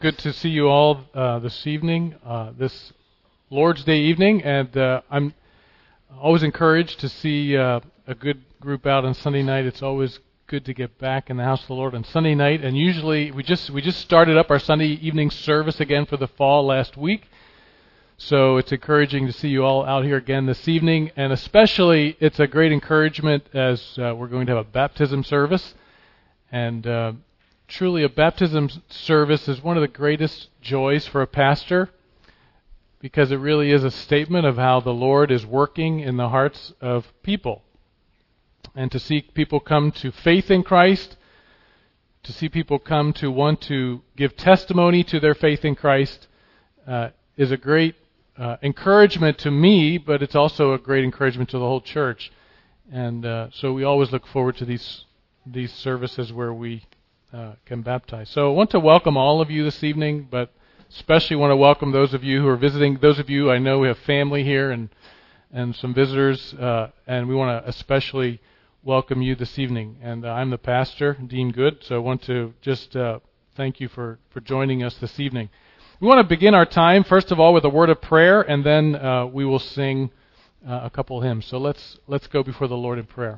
good to see you all this evening, this Lord's Day evening, and I'm always encouraged to see a good group out on Sunday night. It's always good to get back in the house of the Lord on Sunday night, and usually we just started up our Sunday evening service again for the fall last week, so it's encouraging to see you all out here again this evening, and especially it's a great encouragement as we're going to have a baptism service, and truly, a baptism service is one of the greatest joys for a pastor because it really is a statement of how the Lord is working in the hearts of people. And to see people come to faith in Christ, to see people come to want to give testimony to their faith in Christ is a great encouragement to me, but it's also a great encouragement to the whole church. And so we always look forward to these services where we can baptize. So I want to welcome all of you this evening, but especially want to welcome those of you who are visiting. Those of you, I know we have family here and some visitors, and we want to especially welcome you this evening. And I'm the pastor, Dean Good, so I want to just thank you for joining us this evening. We want to begin our time, first of all, with a word of prayer, and then we will sing a couple hymns. So let's go before the Lord in prayer.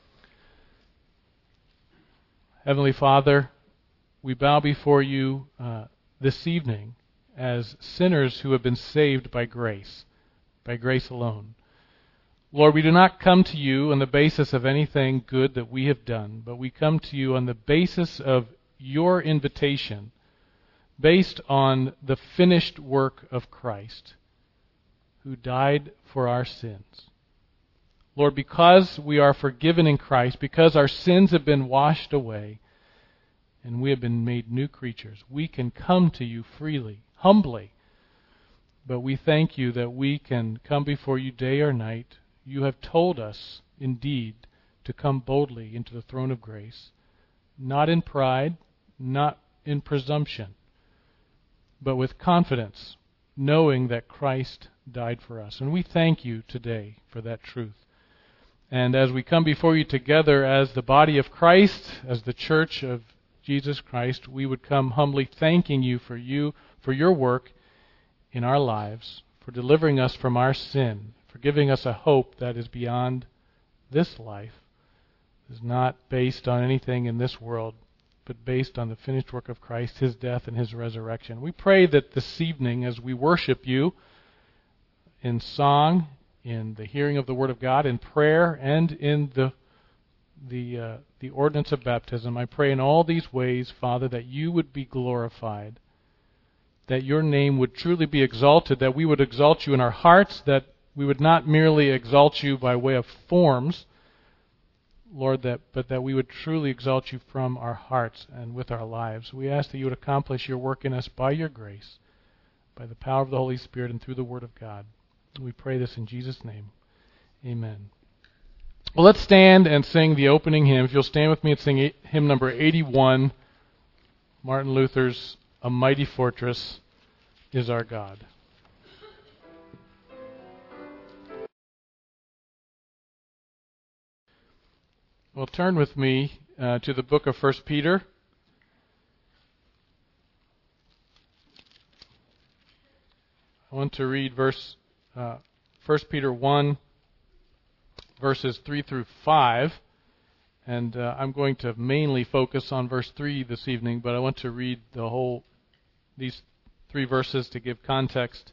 Heavenly Father, we bow before you this evening as sinners who have been saved by grace alone. Lord, we do not come to you on the basis of anything good that we have done, but we come to you on the basis of your invitation, based on the finished work of Christ, who died for our sins. Lord, because we are forgiven in Christ, because our sins have been washed away, and we have been made new creatures, we can come to you freely, humbly. But we thank you that we can come before you day or night. You have told us, indeed, to come boldly into the throne of grace, not in pride, not in presumption, but with confidence, knowing that Christ died for us. And we thank you today for that truth. And as we come before you together as the body of Christ, as the church of Jesus Christ, we would come humbly thanking you for your work in our lives, for delivering us from our sin, for giving us a hope that is beyond this life, is not based on anything in this world, but based on the finished work of Christ, His death and His resurrection. We pray that this evening, as we worship you in song, in the hearing of the Word of God, in prayer, and in the ordinance of baptism, I pray in all these ways, Father, that you would be glorified, that your name would truly be exalted, that we would exalt you in our hearts, that we would not merely exalt you by way of forms, Lord, but that we would truly exalt you from our hearts and with our lives. We ask that you would accomplish your work in us by your grace, by the power of the Holy Spirit and through the Word of God. We pray this in Jesus' name. Amen. Well, let's stand and sing the opening hymn. If you'll stand with me and sing hymn number 81, Martin Luther's A Mighty Fortress is Our God. Well, turn with me to the book of 1 Peter. I want to read 1 Peter 1, verses 3 through 5, and I'm going to mainly focus on verse 3 this evening, but I want to read these 3 verses to give context.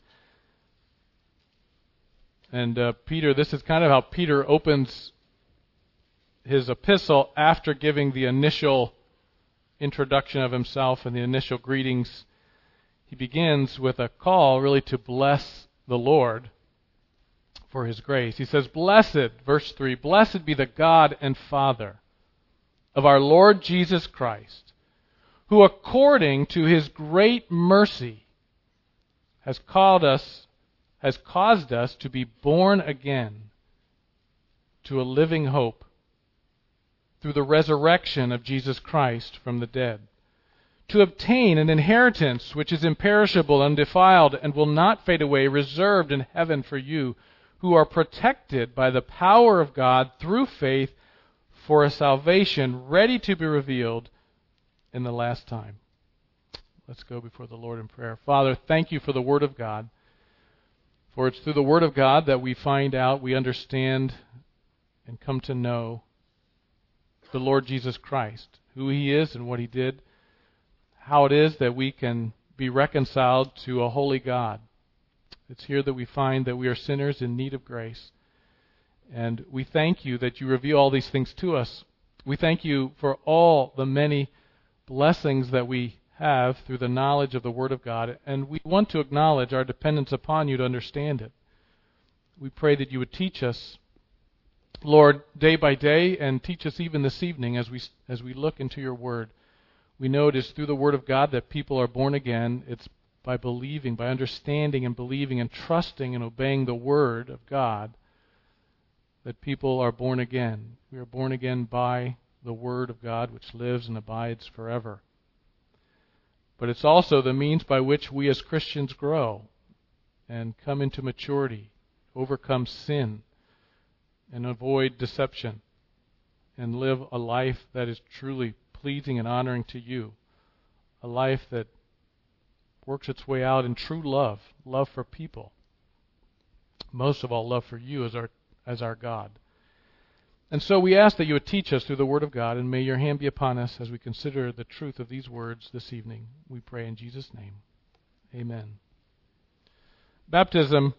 And Peter, this is kind of how Peter opens his epistle after giving the initial introduction of himself and the initial greetings. He begins with a call really to bless the Lord for His grace. He says, "Blessed," verse 3, "blessed be the God and Father of our Lord Jesus Christ, who according to His great mercy has caused us to be born again to a living hope through the resurrection of Jesus Christ from the dead, to obtain an inheritance which is imperishable, undefiled, and will not fade away, reserved in heaven for you, who are protected by the power of God through faith for a salvation ready to be revealed in the last time." Let's go before the Lord in prayer. Father, thank you for the Word of God. For it's through the Word of God that we find out, we understand, and come to know the Lord Jesus Christ, who He is and what He did, how it is that we can be reconciled to a holy God. It's here that we find that we are sinners in need of grace. And we thank you that you reveal all these things to us. We thank you for all the many blessings that we have through the knowledge of the Word of God, and we want to acknowledge our dependence upon you to understand it. We pray that you would teach us, Lord, day by day, and teach us even this evening as we look into your Word. We know it is through the Word of God that people are born again. It's by believing, by understanding and believing and trusting and obeying the Word of God that people are born again. We are born again by the Word of God, which lives and abides forever. But it's also the means by which we as Christians grow and come into maturity, overcome sin, and avoid deception, and live a life that is truly pleasing and honoring to you, a life that works its way out in true love, love for people, most of all love for you as our God. And so we ask that you would teach us through the Word of God, and may your hand be upon us as we consider the truth of these words this evening. We pray in Jesus' name. Amen. Baptism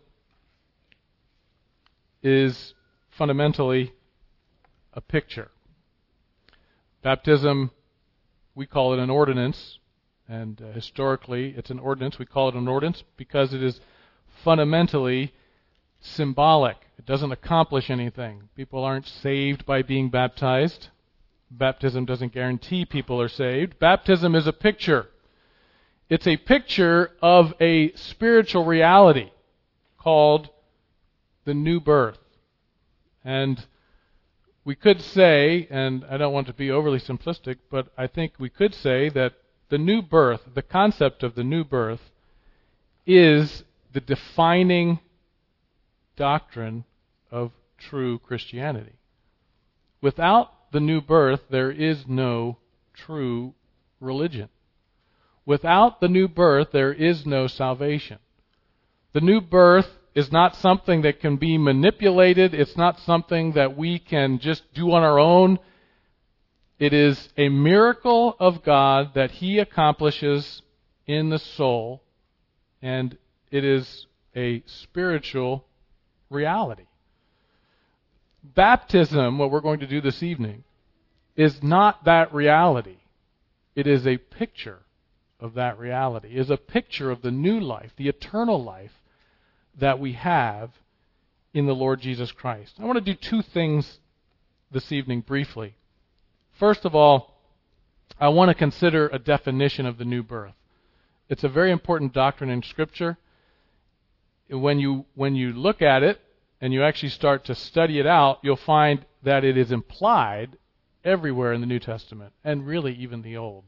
is fundamentally a picture. Baptism, we call it an ordinance, and historically it's an ordinance. We call it an ordinance because it is fundamentally symbolic. It doesn't accomplish anything. People aren't saved by being baptized. Baptism doesn't guarantee people are saved. Baptism is a picture. It's a picture of a spiritual reality called the new birth. And we could say, and I don't want to be overly simplistic, but I think we could say that the new birth, the concept of the new birth, is the defining doctrine of true Christianity. Without the new birth, there is no true religion. Without the new birth, there is no salvation. The new birth is not something that can be manipulated. It's not something that we can just do on our own. It is a miracle of God that He accomplishes in the soul, and it is a spiritual reality. Baptism, what we're going to do this evening, is not that reality. It is a picture of that reality. It is a picture of the new life, the eternal life that we have in the Lord Jesus Christ. I want to do two things this evening briefly. First of all, I want to consider a definition of the new birth. It's a very important doctrine in Scripture. When you look at it and you actually start to study it out, you'll find that it is implied everywhere in the New Testament, and really even the Old.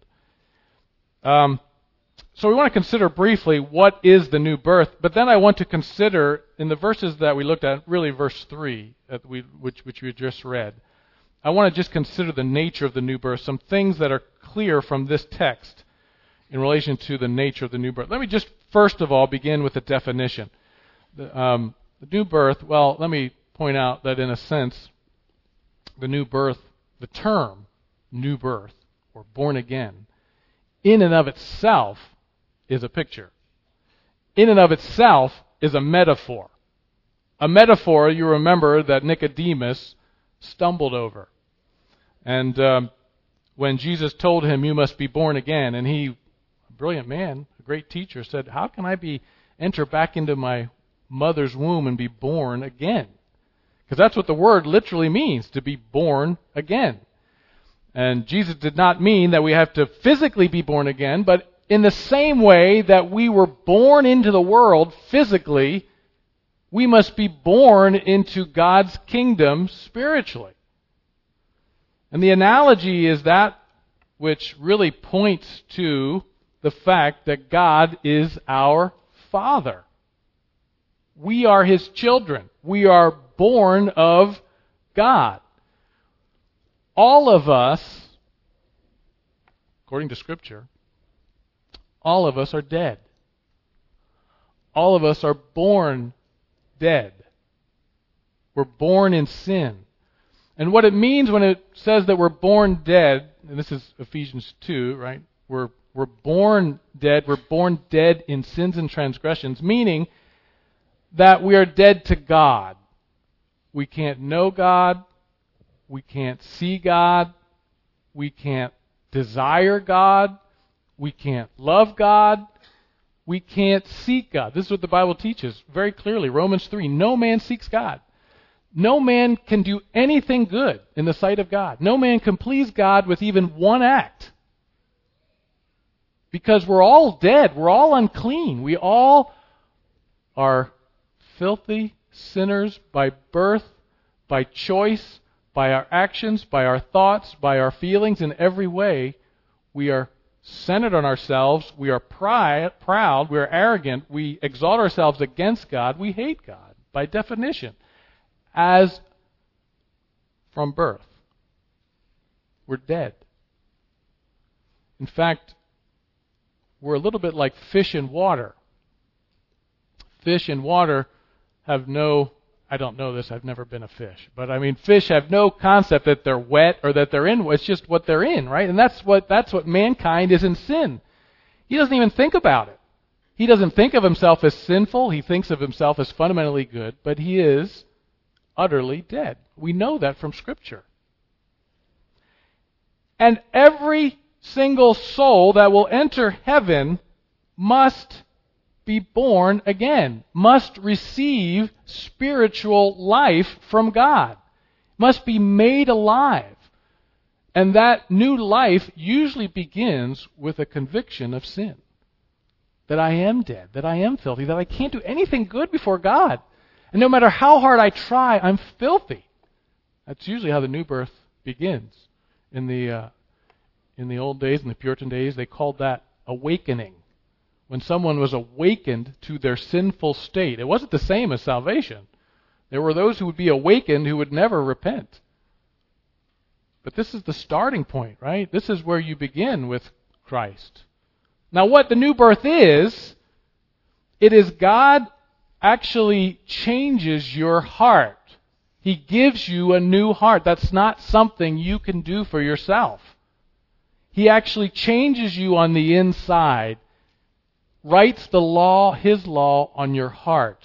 So we want to consider briefly what is the new birth, but then I want to consider, in the verses that we looked at, really verse 3, which we just read, I want to just consider the nature of the new birth, some things that are clear from this text in relation to the nature of the new birth. Let me just first of all begin with the definition. The new birth, well, let me point out that in a sense, the new birth, the term new birth or born again, in and of itself is a picture. In and of itself is a metaphor. A metaphor, you remember, that Nicodemus stumbled over. And when Jesus told him, you must be born again, and he, a brilliant man, a great teacher, said, how can I enter back into my mother's womb and be born again? Because that's what the word literally means, to be born again. And Jesus did not mean that we have to physically be born again, but in the same way that we were born into the world physically, we must be born into God's kingdom spiritually. And the analogy is that which really points to the fact that God is our Father. We are His children. We are born of God. All of us, according to Scripture, all of us are dead. All of us are born dead. We're born in sin. And what it means when it says that we're born dead, and this is Ephesians 2, right? We're born dead. We're born dead in sins and transgressions, meaning that we are dead to God. We can't know God. We can't see God. We can't desire God. We can't love God. We can't seek God. This is what the Bible teaches very clearly. Romans 3, no man seeks God. No man can do anything good in the sight of God. No man can please God with even one act. Because we're all dead. We're all unclean. We all are filthy sinners by birth, by choice, by our actions, by our thoughts, by our feelings. In every way, we are centered on ourselves. We are proud. We are arrogant. We exalt ourselves against God. We hate God by definition. As from birth. We're dead. In fact, we're a little bit like fish in water. Fish in water have no, I don't know this, I've never been a fish, but I mean fish have no concept that they're wet or that they're in, it's just what they're in, right? And that's what mankind is in sin. He doesn't even think about it. He doesn't think of himself as sinful, he thinks of himself as fundamentally good, but he is utterly dead. We know that from Scripture. And every single soul that will enter heaven must be born again, must receive spiritual life from God, must be made alive. And that new life usually begins with a conviction of sin. That I am dead, that I am filthy, that I can't do anything good before God. And no matter how hard I try, I'm filthy. That's usually how the new birth begins. In the old days, in the Puritan days, they called that awakening. When someone was awakened to their sinful state. It wasn't the same as salvation. There were those who would be awakened who would never repent. But this is the starting point, right? This is where you begin with Christ. Now what the new birth is, it is God actually changes your heart. He gives you a new heart. That's not something you can do for yourself. He actually changes you on the inside, writes the law, His law, on your heart,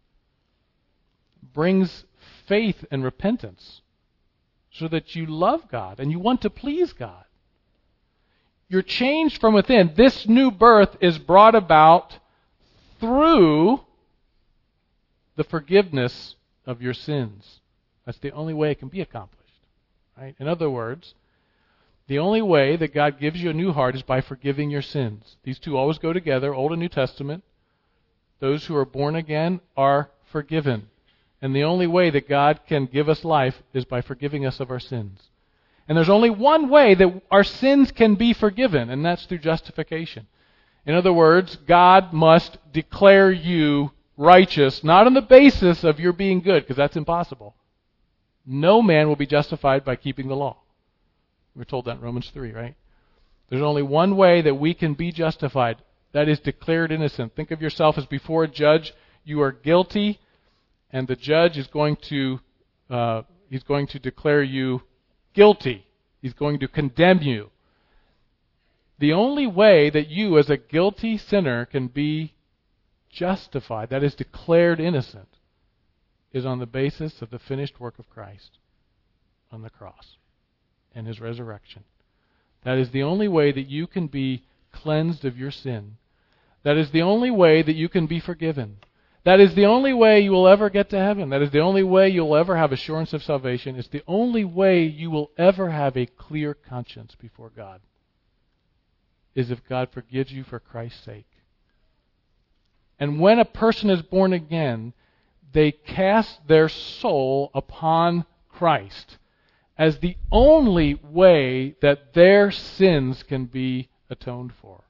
brings faith and repentance so that you love God and you want to please God. You're changed from within. This new birth is brought about through the forgiveness of your sins. That's the only way it can be accomplished. Right? In other words, the only way that God gives you a new heart is by forgiving your sins. These two always go together, Old and New Testament. Those who are born again are forgiven. And the only way that God can give us life is by forgiving us of our sins. And there's only one way that our sins can be forgiven, and that's through justification. In other words, God must declare you righteous, not on the basis of your being good, because that's impossible. No man will be justified by keeping the law. We're told that in Romans 3, right? There's only one way that we can be justified. That is declared innocent. Think of yourself as before a judge. You are guilty, and the judge is going to declare you guilty. He's going to condemn you. The only way that you as a guilty sinner can be justified, that is declared innocent, is on the basis of the finished work of Christ on the cross and His resurrection. That is the only way that you can be cleansed of your sin. That is the only way that you can be forgiven. That is the only way you will ever get to heaven. That is the only way you'll ever have assurance of salvation. It's the only way you will ever have a clear conscience before God, is if God forgives you for Christ's sake. And when a person is born again, they cast their soul upon Christ as the only way that their sins can be atoned for.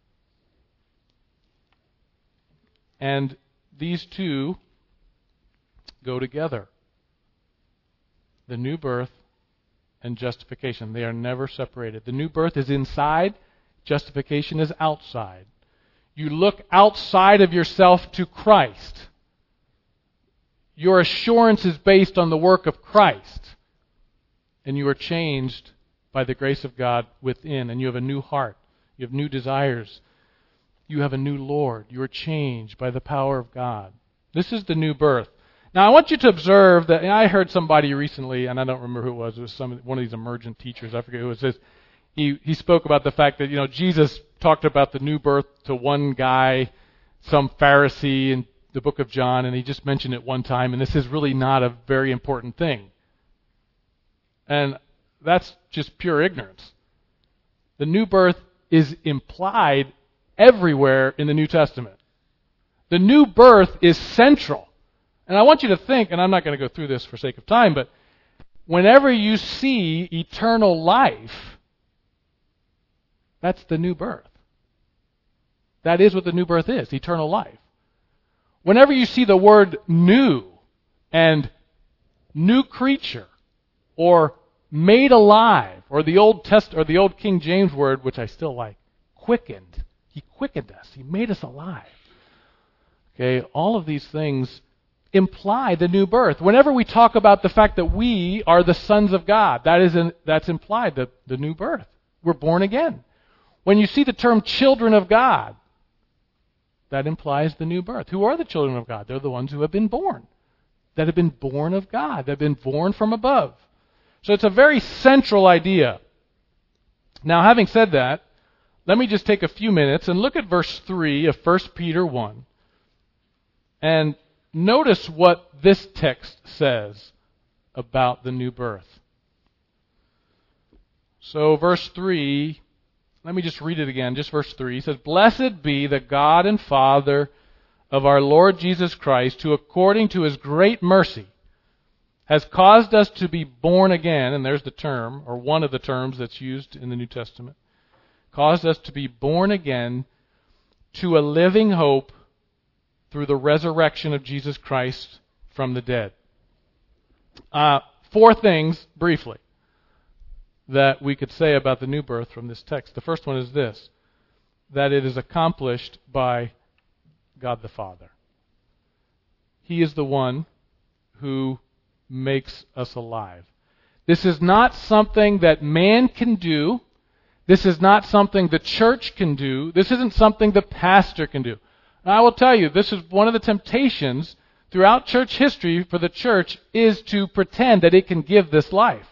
And these two go together. The new birth and justification. They are never separated. The new birth is inside, Justification is outside. You look outside of yourself to Christ. Your assurance is based on the work of Christ. And you are changed by the grace of God within. And you have a new heart. You have new desires. You have a new Lord. You are changed by the power of God. This is the new birth. Now, I want you to observe that, and I heard somebody recently, and I don't remember who it was one of these emergent teachers, I forget who it was. He spoke about the fact that, Jesus talked about the new birth to one guy, some Pharisee in the book of John, and he just mentioned it one time, and this is really not a very important thing. And that's just pure ignorance. The new birth is implied everywhere in the New Testament. The new birth is central. And I want you to think, and I'm not going to go through this for sake of time, but whenever you see eternal life, that's the new birth. That is what the new birth is, eternal life. Whenever you see the word new and new creature or made alive, or the Old King James word, which I still like, quickened. He quickened us. He made us alive. Okay, all of these things imply the new birth. Whenever we talk about the fact that we are the sons of God, that's implied, the new birth. We're born again. When you see the term children of God, that implies the new birth. Who are the children of God? They're the ones who have been born, that have been born of God, that have been born from above. So it's a very central idea. Now, having said that, let me just take a few minutes and look at verse 3 of 1 Peter 1. And notice what this text says about the new birth. So verse 3, let me just read it again, just verse 3. It says, "Blessed be the God and Father of our Lord Jesus Christ, who according to His great mercy has caused us to be born again," and there's the term, or one of the terms that's used in the New Testament, caused us to be born again to a living hope through the resurrection of Jesus Christ from the dead. 4 things, briefly, that we could say about the new birth from this text. The first one is this, that it is accomplished by God the Father. He is the one who makes us alive. This is not something that man can do. This is not something the church can do. This isn't something the pastor can do. And I will tell you, this is one of the temptations throughout church history for the church, is to pretend that it can give this life.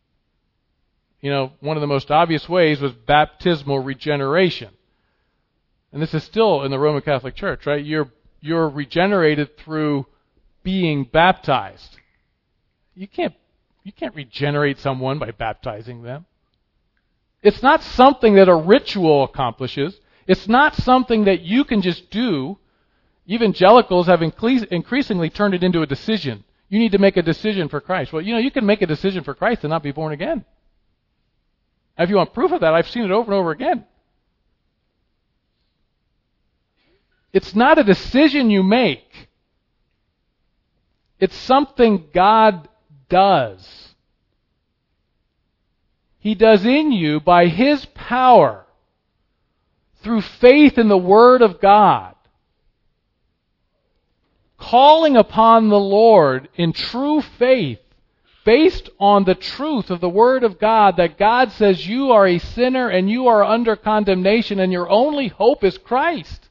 One of the most obvious ways was baptismal regeneration. And this is still in the Roman Catholic Church, right? You're regenerated through being baptized. You can't regenerate someone by baptizing them. It's not something that a ritual accomplishes. It's not something that you can just do. Evangelicals have increasingly turned it into a decision. You need to make a decision for Christ. Well, you can make a decision for Christ and not be born again. If you want proof of that, I've seen it over and over again. It's not a decision you make. It's something God does. He does in you by His power, through faith in the Word of God, calling upon the Lord in true faith, based on the truth of the Word of God, that God says you are a sinner and you are under condemnation and your only hope is Christ.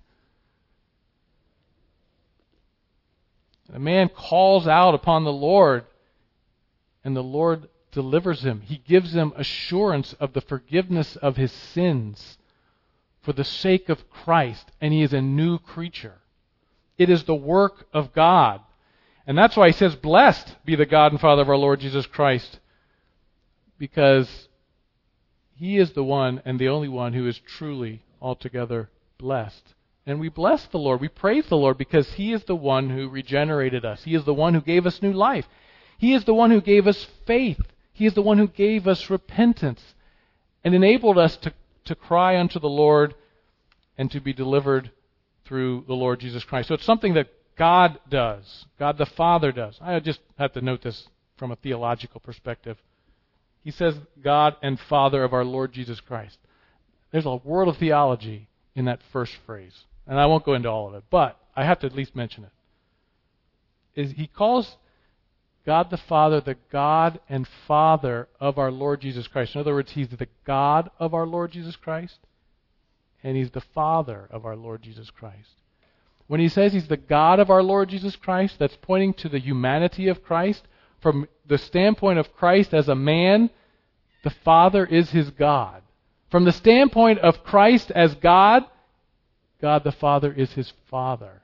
A man calls out upon the Lord, and the Lord delivers him. He gives him assurance of the forgiveness of his sins for the sake of Christ, and he is a new creature. It is the work of God. And that's why he says, "Blessed be the God and Father of our Lord Jesus Christ," because He is the one and the only one who is truly altogether blessed. And we bless the Lord. We praise the Lord because He is the one who regenerated us. He is the one who gave us new life. He is the one who gave us faith. He is the one who gave us repentance and enabled us to cry unto the Lord and to be delivered through the Lord Jesus Christ. So it's something that God does. God the Father does. I just have to note this from a theological perspective. He says God and Father of our Lord Jesus Christ. There's a world of theology in that first phrase. And I won't go into all of it, but I have to at least mention it. He calls God the Father the God and Father of our Lord Jesus Christ. In other words, He's the God of our Lord Jesus Christ, and He's the Father of our Lord Jesus Christ. When He says He's the God of our Lord Jesus Christ, that's pointing to the humanity of Christ. From the standpoint of Christ as a man, the Father is His God. From the standpoint of Christ as God, God the Father is His Father.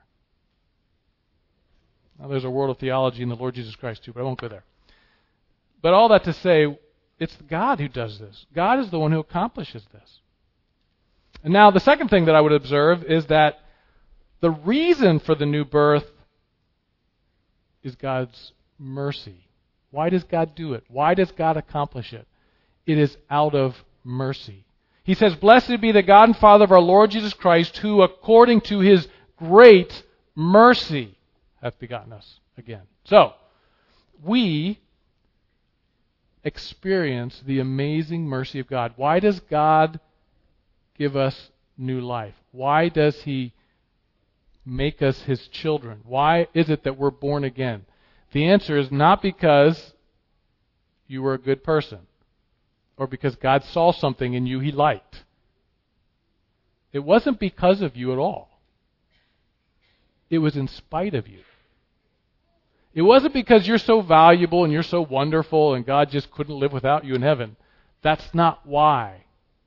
Now, there's a world of theology in the Lord Jesus Christ too, but I won't go there. But all that to say, it's God who does this. God is the one who accomplishes this. And now the second thing that I would observe is that the reason for the new birth is God's mercy. Why does God do it? Why does God accomplish it? It is out of mercy. He says, "Blessed be the God and Father of our Lord Jesus Christ, who according to His great mercy hath begotten us again." So, we experience the amazing mercy of God. Why does God give us new life? Why does He make us His children? Why is it that we're born again? The answer is not because you were a good person or because God saw something in you He liked. It wasn't because of you at all. It was in spite of you. It wasn't because you're so valuable and you're so wonderful and God just couldn't live without you in heaven. That's not why.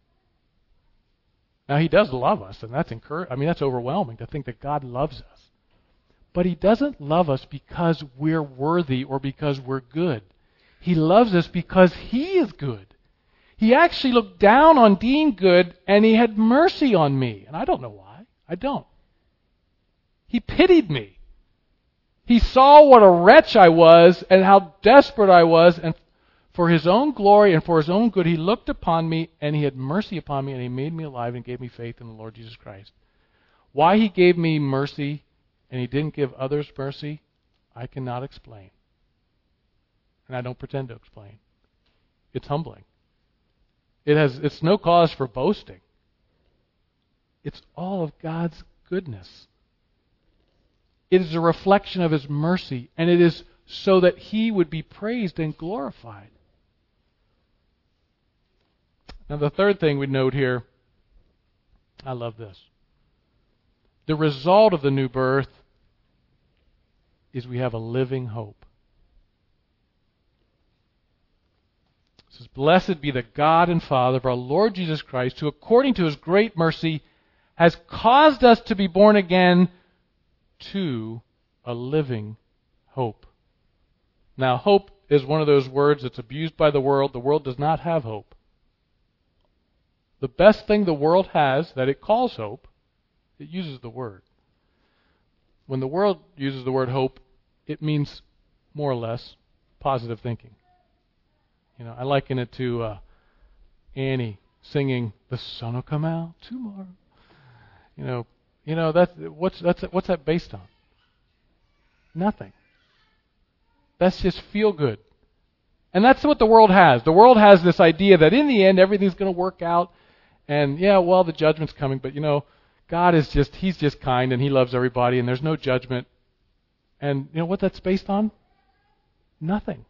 Now, He does love us, and that's that's overwhelming to think that God loves us. But He doesn't love us because we're worthy or because we're good. He loves us because He is good. He actually looked down on being good, and He had mercy on me. And I don't know why. I don't. He pitied me. He saw what a wretch I was and how desperate I was, and for His own glory and for His own good, He looked upon me and He had mercy upon me and He made me alive and gave me faith in the Lord Jesus Christ. Why He gave me mercy and He didn't give others mercy, I cannot explain. And I don't pretend to explain. It's humbling. It's no cause for boasting. It's all of God's goodness. It is a reflection of His mercy, and it is so that He would be praised and glorified. Now, the third thing we note here, I love this. The result of the new birth is we have a living hope. It says, "Blessed be the God and Father of our Lord Jesus Christ, who according to His great mercy has caused us to be born again to a living hope." Now, hope is one of those words that's abused by the world. The world does not have hope. The best thing the world has that it calls hope, it uses the word. When the world uses the word hope, it means more or less positive thinking. I liken it to Annie singing, "The sun will come out tomorrow." What's that based on? Nothing. That's just feel good. And that's what the world has. The world has this idea that in the end everything's going to work out, and the judgment's coming, but God is He's just kind and He loves everybody and there's no judgment. And you know what that's based on? Nothing.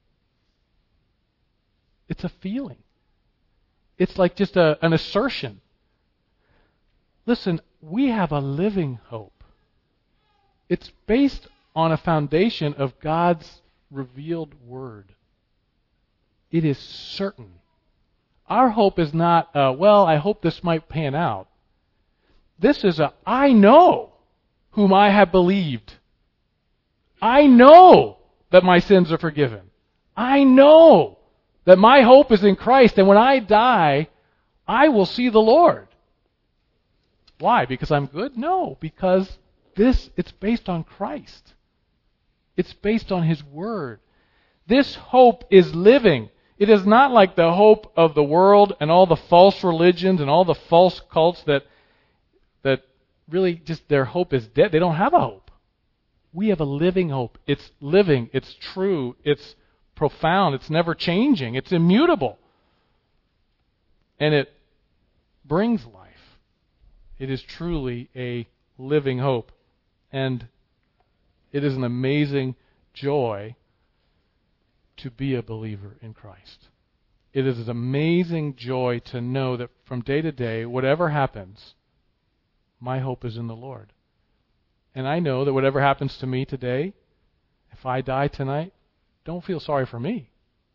It's a feeling. It's like just an assertion. Listen, we have a living hope. It's based on a foundation of God's revealed Word. It is certain. Our hope is not, I hope this might pan out. This is I know whom I have believed. I know that my sins are forgiven. I know that my hope is in Christ, and when I die, I will see the Lord. Why? Because I'm good? No, because it's based on Christ. It's based on His Word. This hope is living. It is not like the hope of the world and all the false religions and all the false cults that really just their hope is dead. They don't have a hope. We have a living hope. It's living. It's true. It's profound. It's never changing. It's immutable. And it brings life. It is truly a living hope. And it is an amazing joy to be a believer in Christ. It is an amazing joy to know that from day to day, whatever happens, my hope is in the Lord. And I know that whatever happens to me today, if I die tonight, don't feel sorry for me.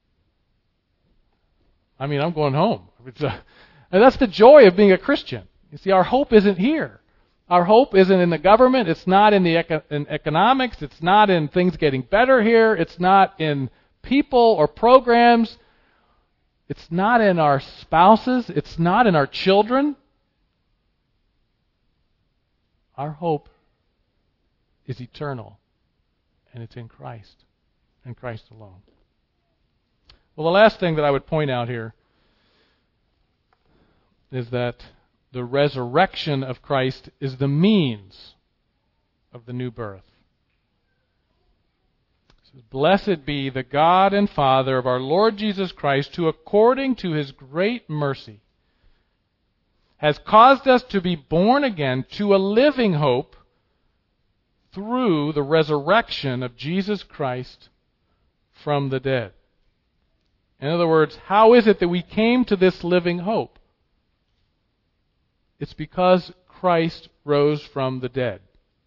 I mean, I'm going home. And that's the joy of being a Christian. You see, our hope isn't here. Our hope isn't in the government. It's not in in economics. It's not in things getting better here. It's not in people or programs. It's not in our spouses. It's not in our children. Our hope is eternal, and it's in Christ, and Christ alone. Well, the last thing that I would point out here is that the resurrection of Christ is the means of the new birth. It says, "Blessed be the God and Father of our Lord Jesus Christ, who according to His great mercy has caused us to be born again to a living hope through the resurrection of Jesus Christ from the dead." In other words, how is it that we came to this living hope? It's because Christ rose from the dead.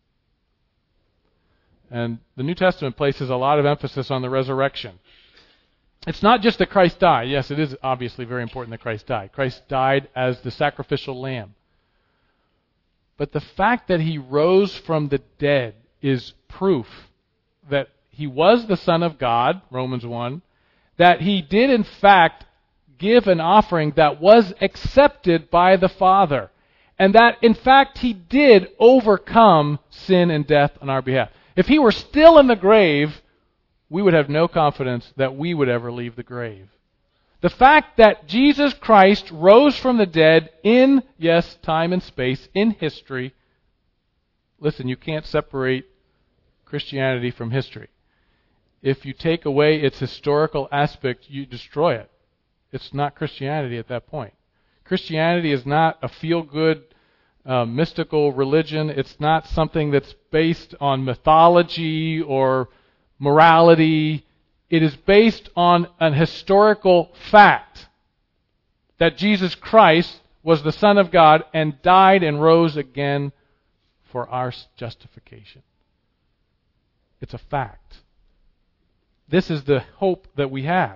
And the New Testament places a lot of emphasis on the resurrection. It's not just that Christ died. Yes, it is obviously very important that Christ died. Christ died as the sacrificial lamb. But the fact that He rose from the dead is proof that He was the Son of God, Romans 1, that He did in fact give an offering that was accepted by the Father, and that in fact He did overcome sin and death on our behalf. If He were still in the grave, we would have no confidence that we would ever leave the grave. The fact that Jesus Christ rose from the dead in, yes, time and space, in history. Listen, you can't separate Christianity from history. If you take away its historical aspect, you destroy it. It's not Christianity at that point. Christianity is not a feel-good, mystical religion. It's not something that's based on mythology or morality. It is based on an historical fact that Jesus Christ was the Son of God and died and rose again for our justification. It's a fact. This is the hope that we have.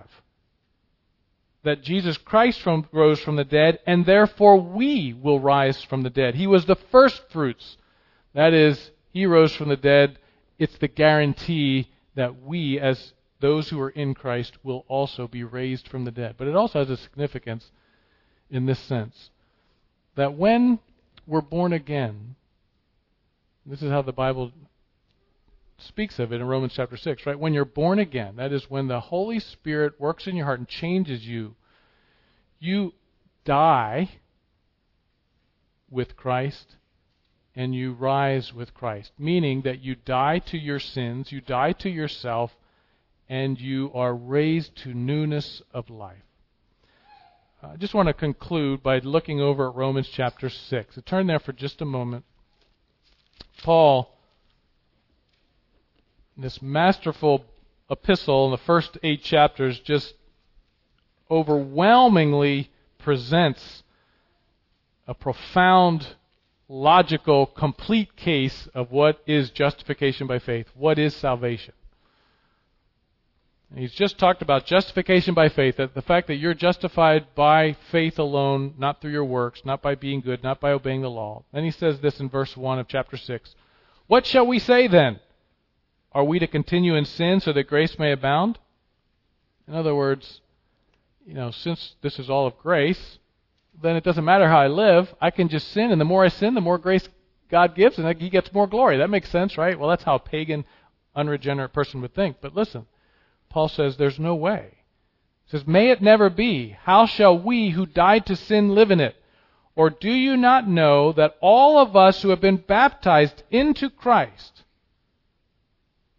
That Jesus Christ rose from the dead, and therefore we will rise from the dead. He was the first fruits. That is, He rose from the dead. It's the guarantee that we, as those who are in Christ, will also be raised from the dead. But it also has a significance in this sense, that when we're born again, this is how the Bible speaks of it in Romans chapter 6, right? When you're born again, that is when the Holy Spirit works in your heart and changes you, you die with Christ and you rise with Christ. Meaning that you die to your sins, you die to yourself, and you are raised to newness of life. I just want to conclude by looking over at Romans chapter 6. So turn there for just a moment. Paul, in this masterful epistle in the first 8 chapters, just overwhelmingly presents a profound, logical, complete case of what is justification by faith, what is salvation. And he's just talked about justification by faith, that the fact that you're justified by faith alone, not through your works, not by being good, not by obeying the law. Then he says this in verse 1 of chapter 6. What shall we say then? Are we to continue in sin so that grace may abound? In other words, since this is all of grace, then it doesn't matter how I live. I can just sin, and the more I sin, the more grace God gives, and He gets more glory. That makes sense, right? Well, that's how a pagan, unregenerate person would think. But listen, Paul says there's no way. He says, may it never be. How shall we who died to sin live in it? Or do you not know that all of us who have been baptized into Christ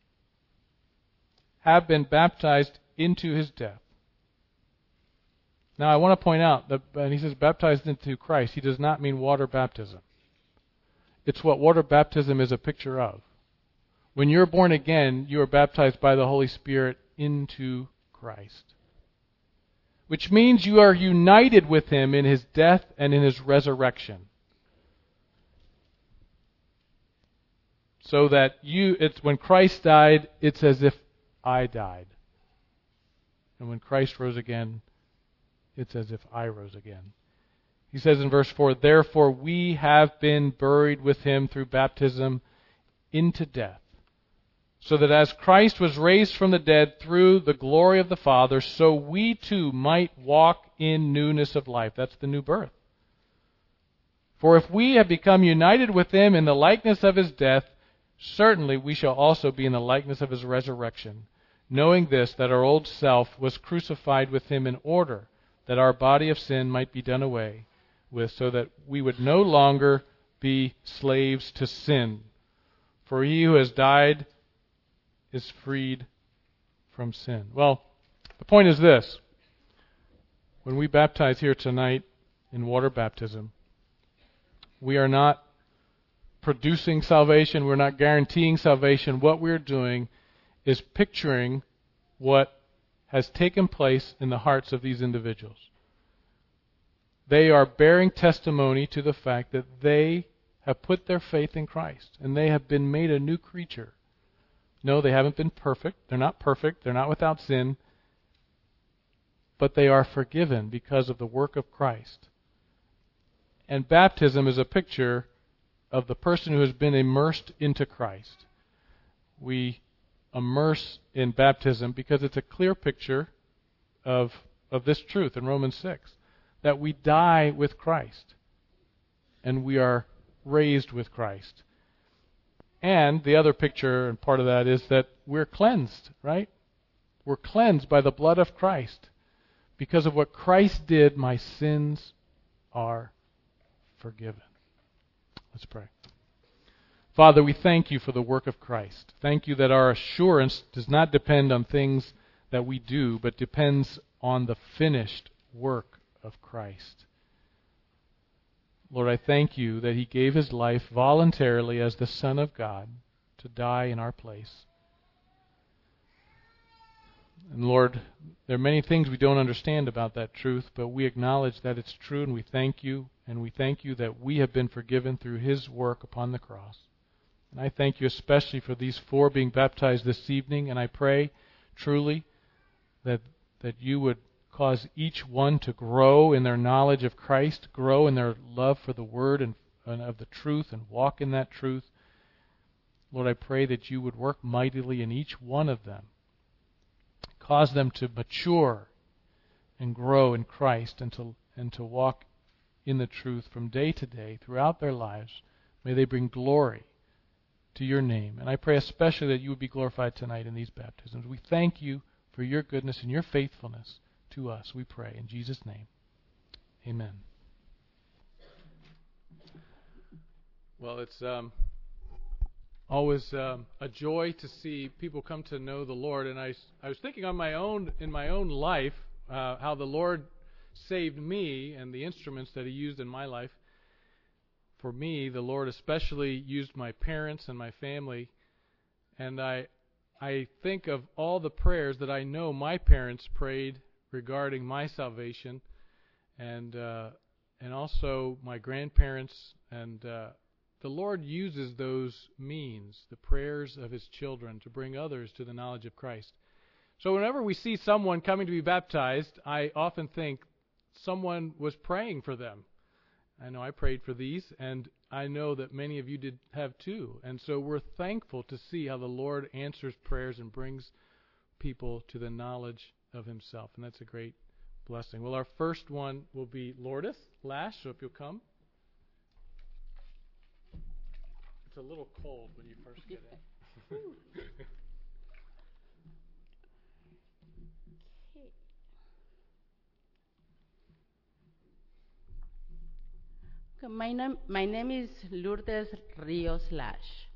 have been baptized into His death? Now, I want to point out that when he says baptized into Christ, he does not mean water baptism. It's what water baptism is a picture of. When you're born again, you are baptized by the Holy Spirit into Christ, which means you are united with him in his death and in his resurrection. So that it's when Christ died, it's as if I died. And when Christ rose again, it's as if I rose again. He says in verse 4, therefore we have been buried with him through baptism into death, so that as Christ was raised from the dead through the glory of the Father, so we too might walk in newness of life. That's the new birth. For if we have become united with him in the likeness of his death, certainly we shall also be in the likeness of his resurrection, knowing this, that our old self was crucified with him in order that our body of sin might be done away with, so that we would no longer be slaves to sin. For he who has died is freed from sin. Well, the point is this. When we baptize here tonight in water baptism, we are not producing salvation. We're not guaranteeing salvation. What we're doing is picturing what has taken place in the hearts of these individuals. They are bearing testimony to the fact that they have put their faith in Christ and they have been made a new creature. No, they haven't been perfect. They're not perfect. They're not without sin. But they are forgiven because of the work of Christ. And baptism is a picture of the person who has been immersed into Christ. We immerse in baptism because it's a clear picture of this truth in Romans 6, that we die with Christ and we are raised with Christ. And the other picture and part of that is that we're cleansed, right? We're cleansed by the blood of Christ. Because of what Christ did, my sins are forgiven. Let's pray. Father, we thank you for the work of Christ. Thank you that our assurance does not depend on things that we do, but depends on the finished work of Christ. Lord, I thank you that he gave his life voluntarily as the Son of God to die in our place. And Lord, there are many things we don't understand about that truth, but we acknowledge that it's true, and we thank you. And we thank you that we have been forgiven through his work upon the cross. And I thank you especially for these 4 being baptized this evening, and I pray truly that you would cause each one to grow in their knowledge of Christ, grow in their love for the Word and of the truth, and walk in that truth. Lord, I pray that you would work mightily in each one of them. Cause them to mature and grow in Christ and to walk in the truth from day to day throughout their lives. May they bring glory to your name. And I pray especially that you would be glorified tonight in these baptisms. We thank you for your goodness and your faithfulness to us, we pray. In Jesus' name, amen. Well, it's always a joy to see people come to know the Lord. And I was thinking in my own life, how the Lord saved me and the instruments that he used in my life. For me, the Lord especially used my parents and my family. And I think of all the prayers that I know my parents prayed regarding my salvation, and also my grandparents. And the Lord uses those means, the prayers of his children, to bring others to the knowledge of Christ. So whenever we see someone coming to be baptized, I often think someone was praying for them. I know I prayed for these, and I know that many of you did have too. And so we're thankful to see how the Lord answers prayers and brings people to the knowledge of himself. And that's a great blessing. Well, our first one will be Lourdes Lash, so if you'll come. It's a little cold when you first get in. My name is Lourdes Rios Lash.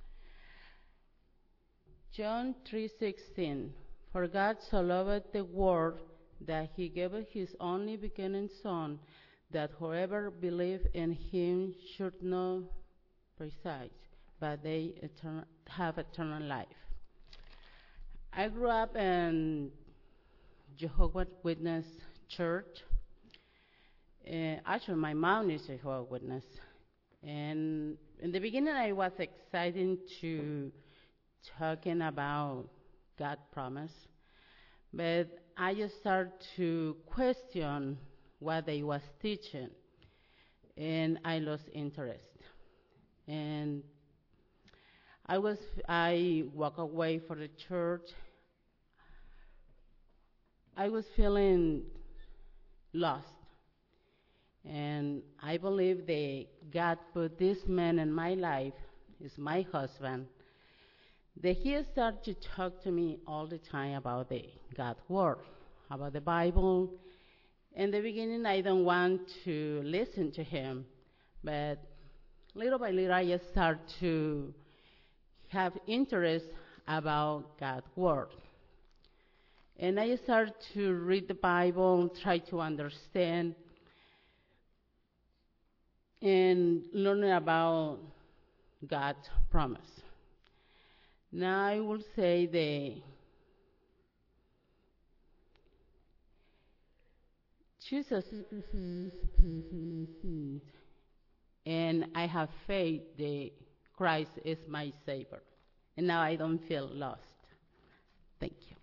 John 3:16. For God so loved the world that he gave his only begotten Son, that whoever believes in him should not perish, but they have eternal life. I grew up in Jehovah's Witness church. Actually, my mom is a Jehovah's Witness. And in the beginning, I was excited to talking about God's promise. But I just started to question what they was teaching. And I lost interest. And I walked away from the church. I was feeling lost. And I believe that God put this man in my life, is my husband, that he started to talk to me all the time about the God's Word, about the Bible. In the beginning, I don't want to listen to him, but little by little, I just start to have interest about God's Word. And I start to read the Bible, try to understand, and learn about God's promise. Now I will say that Jesus, and I have faith that Christ is my Savior. And now I don't feel lost. Thank you.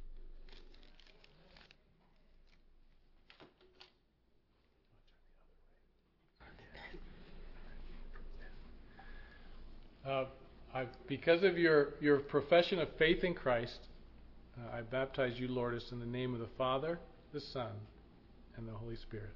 Because of your profession of faith in Christ, I baptize you, Lourdes, in the name of the Father, the Son, and the Holy Spirit.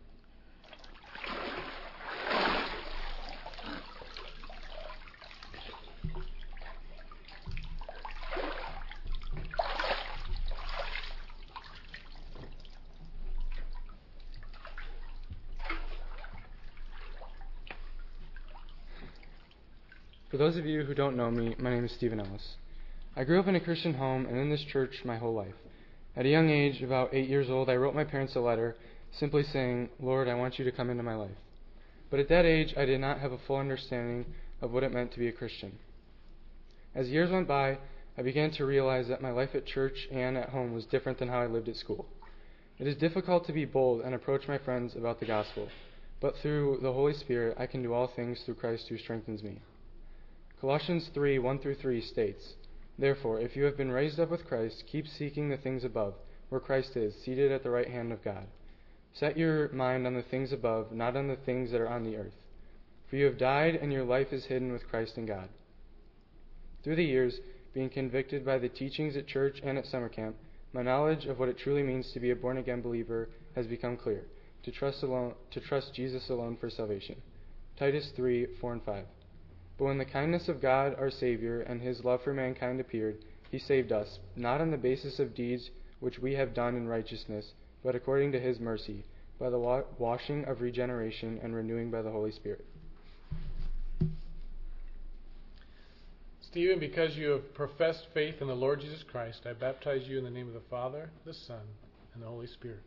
For those of you who don't know me, my name is Stephen Ellis. I grew up in a Christian home and in this church my whole life. At a young age, about 8 years old, I wrote my parents a letter simply saying, "Lord, I want you to come into my life." But at that age, I did not have a full understanding of what it meant to be a Christian. As years went by, I began to realize that my life at church and at home was different than how I lived at school. It is difficult to be bold and approach my friends about the gospel, but through the Holy Spirit, I can do all things through Christ who strengthens me. Colossians 3:1-3 states, "Therefore, if you have been raised up with Christ, keep seeking the things above, where Christ is, seated at the right hand of God. Set your mind on the things above, not on the things that are on the earth. For you have died, and your life is hidden with Christ in God." Through the years, being convicted by the teachings at church and at summer camp, my knowledge of what it truly means to be a born-again believer has become clear, to trust Jesus alone for salvation. Titus 3:4-5. But when the kindness of God our Savior and His love for mankind appeared, He saved us, not on the basis of deeds which we have done in righteousness, but according to His mercy, by the washing of regeneration and renewing by the Holy Spirit. Stephen, because you have professed faith in the Lord Jesus Christ, I baptize you in the name of the Father, the Son, and the Holy Spirit.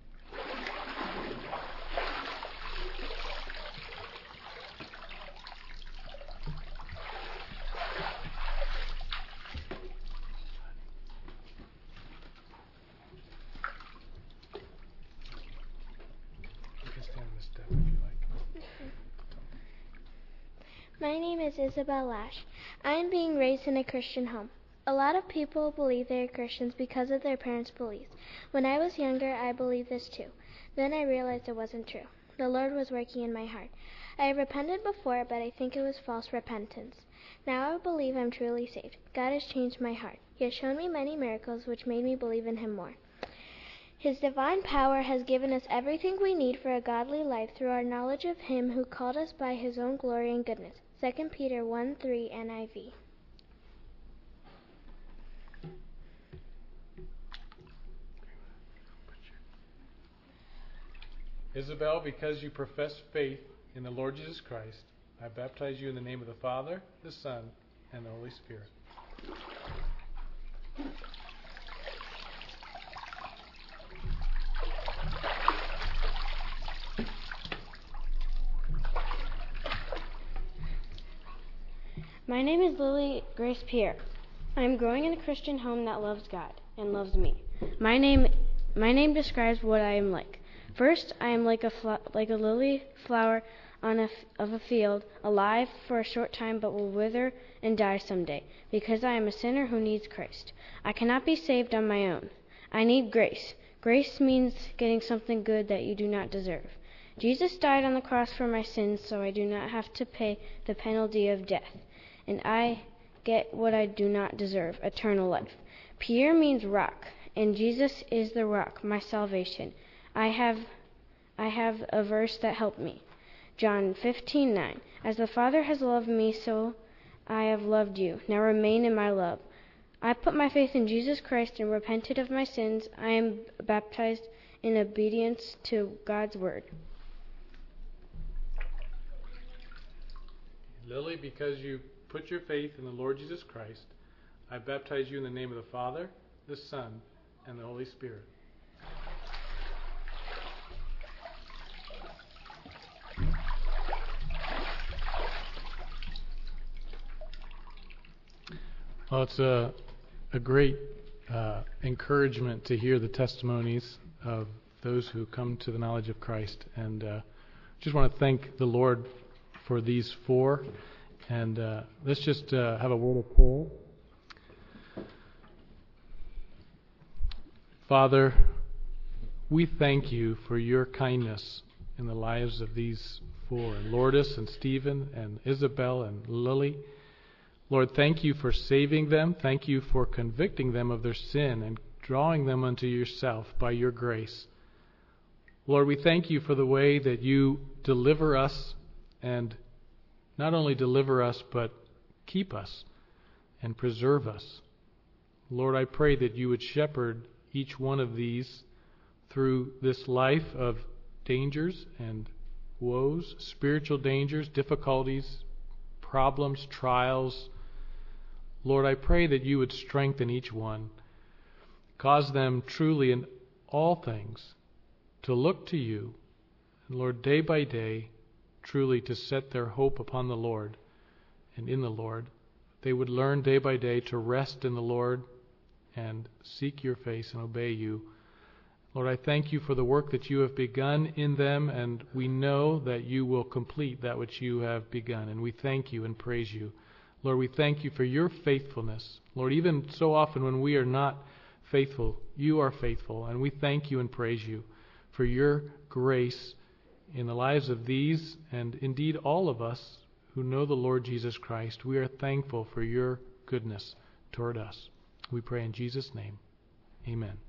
My name is Isabel Lash. I am being raised in a Christian home. A lot of people believe they are Christians because of their parents' beliefs. When I was younger, I believed this too. Then I realized it wasn't true. The Lord was working in my heart. I have repented before, but I think it was false repentance. Now I believe I'm truly saved. God has changed my heart. He has shown me many miracles which made me believe in Him more. His divine power has given us everything we need for a godly life through our knowledge of Him who called us by His own glory and goodness. 2 Peter 1:3 NIV. Isabel, because you profess faith in the Lord Jesus Christ, I baptize you in the name of the Father, the Son, and the Holy Spirit. My name is Lily Grace Pierre. I am growing in a Christian home that loves God and loves me. My name describes what I am like. First, I am like a lily flower of a field, alive for a short time but will wither and die someday, because I am a sinner who needs Christ. I cannot be saved on my own. I need grace. Grace means getting something good that you do not deserve. Jesus died on the cross for my sins so I do not have to pay the penalty of death, and I get what I do not deserve, eternal life. Pierre means rock, and Jesus is the rock, my salvation. I have a verse that helped me. John 15:9. As the Father has loved me, so I have loved you. Now remain in my love. I put my faith in Jesus Christ and repented of my sins. I am baptized in obedience to God's word. Lily, because you put your faith in the Lord Jesus Christ, I baptize you in the name of the Father, the Son, and the Holy Spirit. Well, it's a great encouragement to hear the testimonies of those who come to the knowledge of Christ. And just want to thank the Lord for these four. And let's just have a word of prayer. Father, we thank you for your kindness in the lives of these four, Lourdes and Stephen and Isabel and Lily. Lord, thank you for saving them. Thank you for convicting them of their sin and drawing them unto yourself by your grace. Lord, we thank you for the way that you deliver us, and not only deliver us, but keep us and preserve us. Lord, I pray that you would shepherd each one of these through this life of dangers and woes, spiritual dangers, difficulties, problems, trials. Lord, I pray that you would strengthen each one, cause them truly in all things to look to you, and Lord, day by day, truly to set their hope upon the Lord and in the Lord. They would learn day by day to rest in the Lord and seek your face and obey you. Lord, I thank you for the work that you have begun in them, and we know that you will complete that which you have begun, and we thank you and praise you. Lord, we thank you for your faithfulness. Lord, even so often when we are not faithful, you are faithful, and we thank you and praise you for your grace in the lives of these, and indeed all of us who know the Lord Jesus Christ. We are thankful for your goodness toward us. We pray in Jesus' name. Amen.